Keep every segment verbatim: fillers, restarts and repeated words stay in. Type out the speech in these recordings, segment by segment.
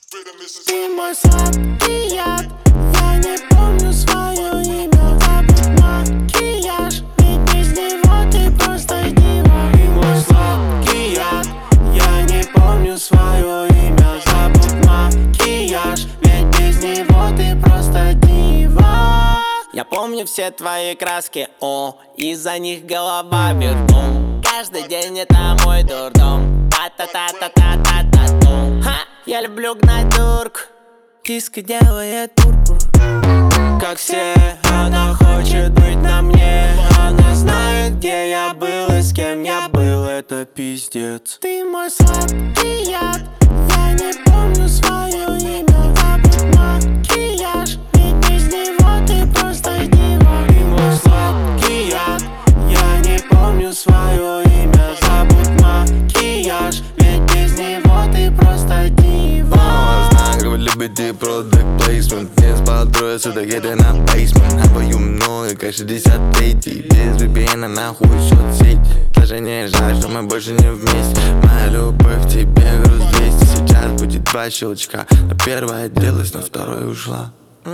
Ты мой сладкий яд, я не помню свое имя. Забудь макияж, ведь без него ты просто дива. Ты мой сладкий яд, я не помню свое имя. Забудь макияж, ведь без него ты просто дива. Я помню все твои краски, о, из-за них голова вверху. Каждый день это мой дурдом. Та-та-та-та-та-та-та-тум. Ха! Я люблю гнать дурку, киска делает пурпур. Как все, она хочет быть на мне. Она знает, где я был и с кем я был. Это пиздец. Ты мой сладкий яд, я не помню свое имя. Забудь макияж, ведь без него ты просто дива. Ты мой сладкий яд, я не помню свое имя. Забудь макияж, ведь без него ты просто дива. Знаю, как вы любите product placement. Не спал трое суток, это на basement. А пою много, как шестьдесят третий. Без ви пи эн нахуй соцсеть. Даже не жаль, что мы больше не вместе. Моя любовь в тебе груз двести. Сейчас будет два щелчка. На первое отделалась, на второе ушла.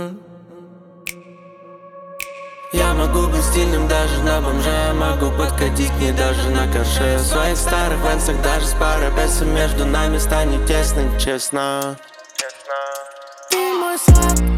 Я могу быть стильным даже на бомже. Могу подкатить к ней даже на корше. В своих старых венсах даже с парой песо между нами станет тесно, честно. Ты мой сладкий